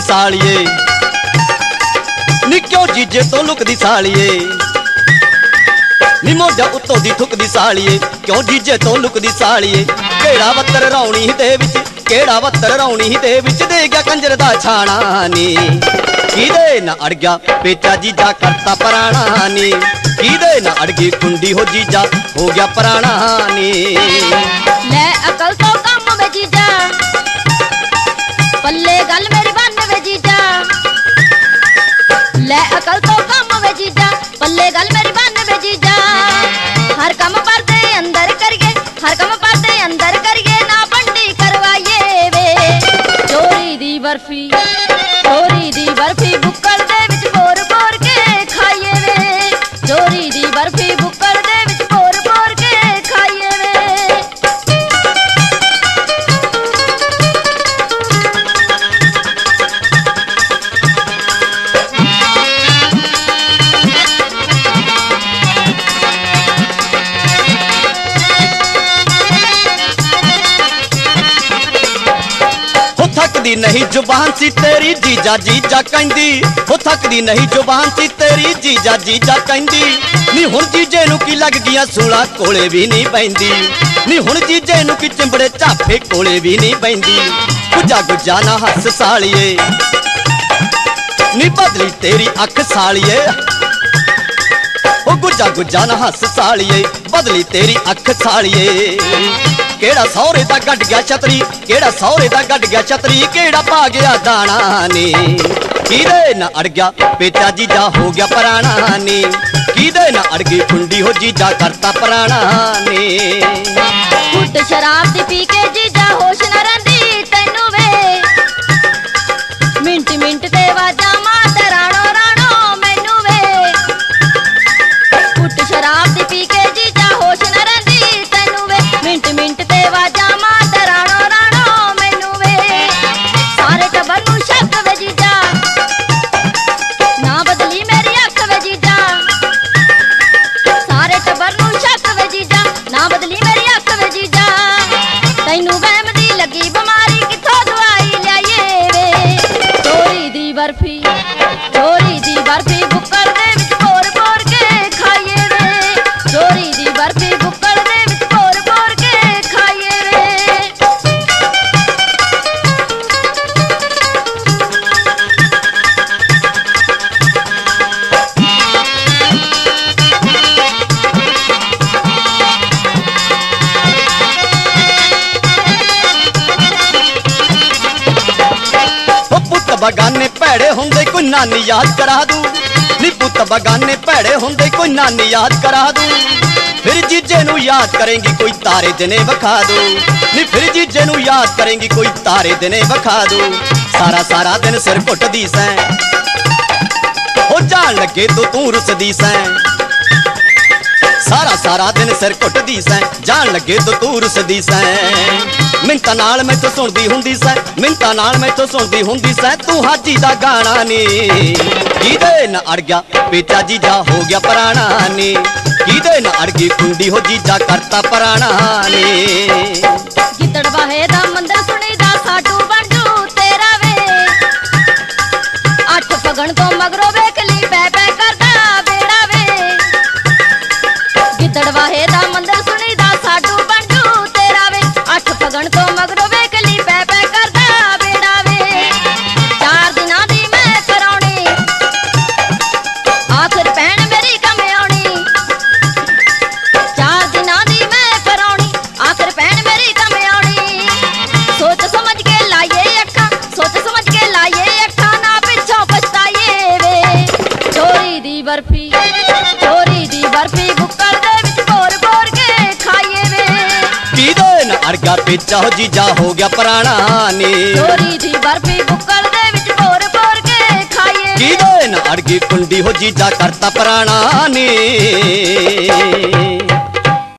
सालिए नी क्यों जीजे तो लुकदी सालिए नी मोजा उत्तों दी थुकदी सालिए क्यों जीजे तो लुकदी सालिए केड़ा वत्तर रौणी दे विच केड़ा वत्तर रौणी दे विच दे गया कंजर दा छाणा नी किदे ना अड़ गया पेचा जीजा करता पराणा नी किदे ना अड़ गई कुंडी हो जीजा हो गया पराणा नी ले अकल तो कम वे जीजा पल्ले गल मेरी बन वे जीजा ले अकल तो कम वे जीजा पल्ले गल मेरी बन वे जीजा हर कम पर्दे अंदर करिए हर कम पर्दे अंदर करिए ना बंडी करवाइए वे चोरी दी बर्फी बुक्कड़ दे विच बोर बोर के खाइए वे चोरी दी बर्फी बुक्कड़ दे विच बोर बोर के खाइए वे थकदी नहीं जुबान सी तेरी जीजा जीजा कहंदी हो थकदी नहीं जुबान सी तेरी जीजा जीजा कहंदी नी हुण जीजे नू की लग गया सूला कोले भी नहीं पैंदी नी हुण जीजे नू की चिंबड़े झाफे कोले भी नहीं पैंदी गुजा गुजा ना हस सालिए नी बदली तेरी अख सालिए ओ गुजा गुजा ना हस सालिए बदली तेरी अख सालिए केड़ा सौरे दा गड गया छतरी केड़ा सौरे दा गड गया छतरी केड़ा पा गया दाना नी किदे ना अड़ गया पेचा जीजा हो गया पराणा नी किदे ना अड़ गई कुंडी हो जीजा करता पराणा नी घुट शराब दी पी के जीजा होश न रंदी तैनू वे मिंट मिंट ते वाजा मारदा राणो राणो मैनू वे घुट शराब दी पी के जीजा होश न रंदी तैनू वे मिंट मिंट ते वाजा मारदा राणो राणो मैनू वे सारे टब्बर नू शक वे जीजा ना बदली मेरी अख वे जीजा सारे टब्बर नू शक वे जीजा ना बदली मेरी अख वे जीजा तैनू वहम दी लगी बीमारी किथों दवाई लियाइए वे चोरी दी बर्फी बुक्कड़ दे विच बोर बोर के खाइए वे चोरी दी बर्फी बुक्कड़ दे विच बोर बोर के खाइए वे पुत बगाने भैड़े होंदे कोई नानी याद करा दू नी पुत बगाने भैड़े होंदे कोई नानी याद करा दू फिर जीजे नू याद करेंगी कोई तारे दिने वखा दू नी फिर जीजे नू याद करेंगी कोई तारे दिने वखा दू सारा सारा दिन सिर घुटदी सैं ओ जान लगे तो तू रुसदी सैं सारा सारा दिन सिर घुटदी सैं जान लगे तो तू रुसदी सैं मिंता नाल मैथों सुनदी हुंदी सैं मिंता नाल मैथों सुनदी हुंदी सैं तू हाजी दा गाना नी किदे ना अड़ गया पेचा जीजा हो गया पराणा नी किदे ना अड़ गई कुंडी हो जीजा करता पराणा नी गिद्दड़ वाहे दा मंदर सुनीदा साडू बन जू तेरा वे अठ फगण तो मगरों वेख ली पै पै करदा बेड़ा वे गिद्दड़ वाहे दा मंदर सुनीदा साडू बन जू तेरा वे अठ फगण तो मगरों वेख ली पै पै करदा बेड़ा वे 4 दिनां दी मैं कराउणी आखिर भैण मेरी कम आउणी 4 दिनां दी मैं कराउणी आखिर भैण मेरी कम आउणी सोच समझ के लाइए अखा सोच समझ के लाइए अखा ना पिछों पछताइए वे चोरी दी बर्फी बुक्कड़ दे विच बोर बोर के खाइए वे किदे ना अड़ गया पेचा हो जीजा हो गया पराणा नी चोरी दी बर्फी बुक्कड़ दे विच बोर बोर के खाइए किदे ना अड़ गई कुंडी हो जीजा करता पराणा नी।